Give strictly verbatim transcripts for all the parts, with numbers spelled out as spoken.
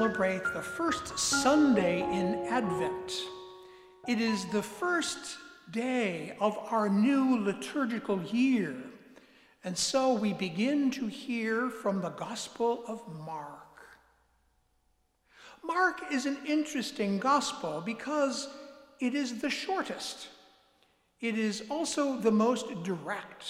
celebrate the first Sunday in Advent. It is the first day of our new liturgical year, and so we begin to hear from the Gospel of Mark. Mark is an interesting gospel because it is the shortest. It is also the most direct.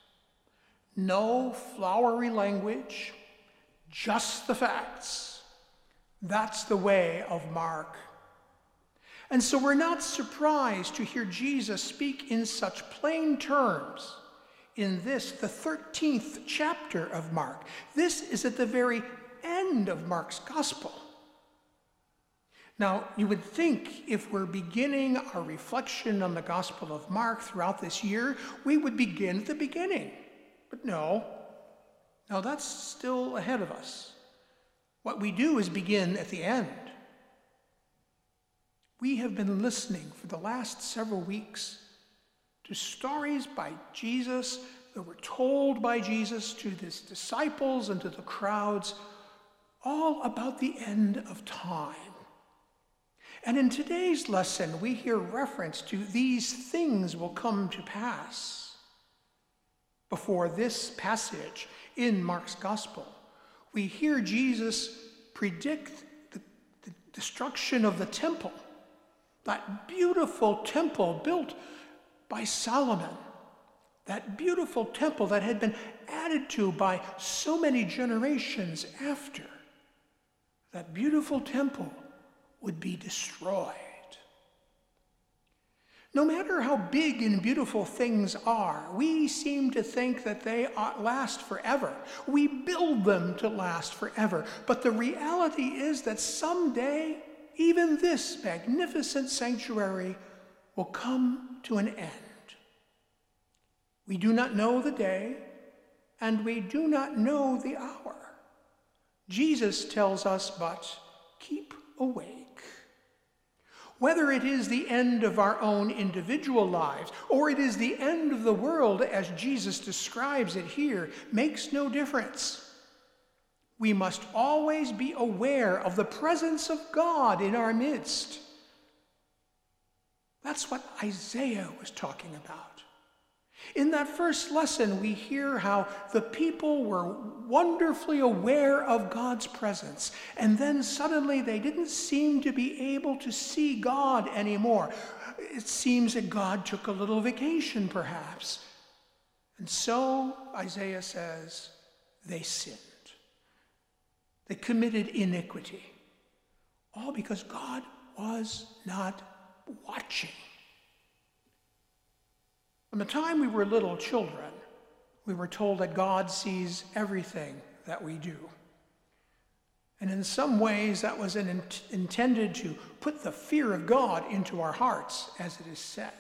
No flowery language, just the facts. That's the way of Mark. And so we're not surprised to hear Jesus speak in such plain terms in this, the thirteenth chapter of Mark. This is at the very end of Mark's gospel. Now, you would think if we're beginning our reflection on the Gospel of Mark throughout this year, we would begin at the beginning. But no, no, that's still ahead of us. What we do is begin at the end. We have been listening for the last several weeks to stories by Jesus that were told by Jesus to his disciples and to the crowds, all about the end of time. And in today's lesson, we hear reference to these things will come to pass. Before this passage in Mark's gospel, we hear Jesus predict the, the destruction of the temple, that beautiful temple built by Solomon, that beautiful temple that had been added to by so many generations after. That beautiful temple would be destroyed. No matter how big and beautiful things are, we seem to think that they ought last forever. We build them to last forever. But the reality is that someday, even this magnificent sanctuary will come to an end. We do not know the day, and we do not know the hour. Jesus tells us but, keep awake. Whether it is the end of our own individual lives or it is the end of the world as Jesus describes it here makes no difference. We must always be aware of the presence of God in our midst. That's what Isaiah was talking about. In that first lesson, we hear how the people were wonderfully aware of God's presence, and then suddenly they didn't seem to be able to see God anymore. It seems that God took a little vacation, perhaps. And so, Isaiah says, they sinned. They committed iniquity, all because God was not watching. From the time we were little children, we were told that God sees everything that we do. And in some ways, that was an int- intended to put the fear of God into our hearts, as it is said.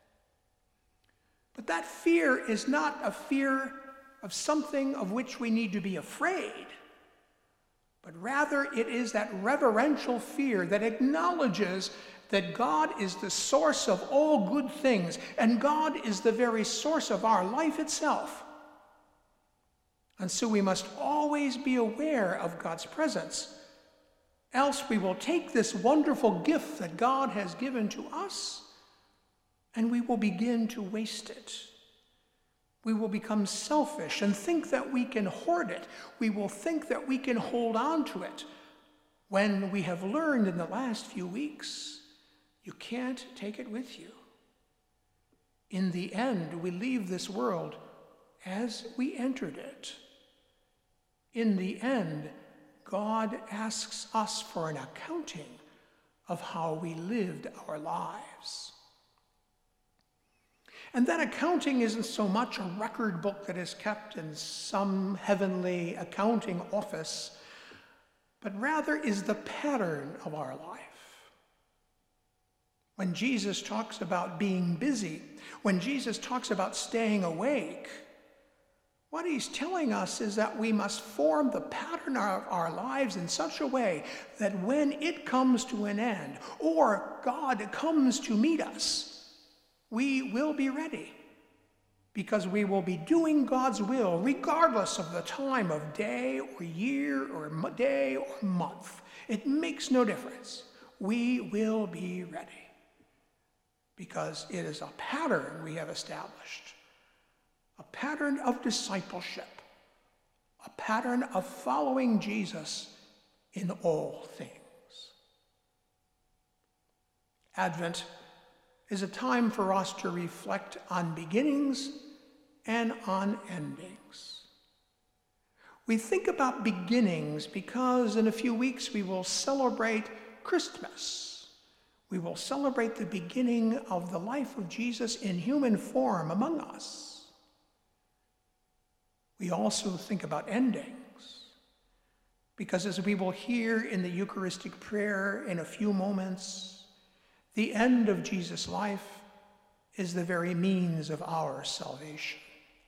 But that fear is not a fear of something of which we need to be afraid, but rather it is that reverential fear that acknowledges that God is the source of all good things, and God is the very source of our life itself. And so we must always be aware of God's presence, else we will take this wonderful gift that God has given to us, and we will begin to waste it. We will become selfish and think that we can hoard it. We will think that we can hold on to it, when we have learned in the last few weeks, you can't take it with you. In the end, we leave this world as we entered it. In the end, God asks us for an accounting of how we lived our lives. And that accounting isn't so much a record book that is kept in some heavenly accounting office, but rather is the pattern of our life. When Jesus talks about being busy, when Jesus talks about staying awake, what he's telling us is that we must form the pattern of our lives in such a way that when it comes to an end, or God comes to meet us, we will be ready, because we will be doing God's will regardless of the time of day or year or day or month. It makes no difference. We will be ready because it is a pattern we have established, a pattern of discipleship, a pattern of following Jesus in all things. Advent is a time for us to reflect on beginnings and on endings. We think about beginnings because in a few weeks we will celebrate Christmas. We will celebrate the beginning of the life of Jesus in human form among us. We also think about endings because, as we will hear in the Eucharistic prayer in a few moments, the end of Jesus' life is the very means of our salvation.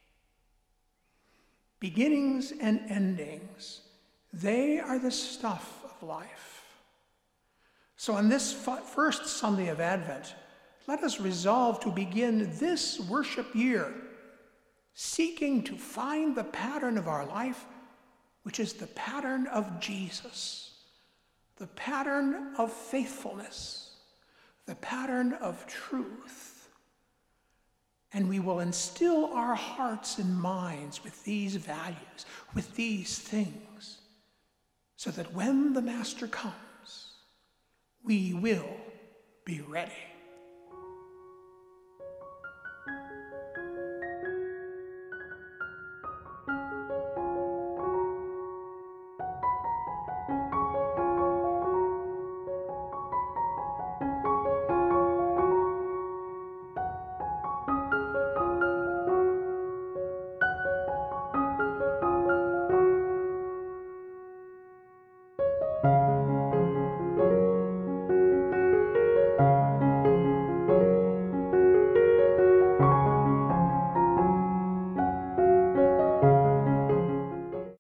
Beginnings and endings, they are the stuff of life. So on this first Sunday of Advent, let us resolve to begin this worship year seeking to find the pattern of our life, which is the pattern of Jesus, the pattern of faithfulness, the pattern of truth. And we will instill our hearts and minds with these values, with these things, so that when the Master comes, we will be ready.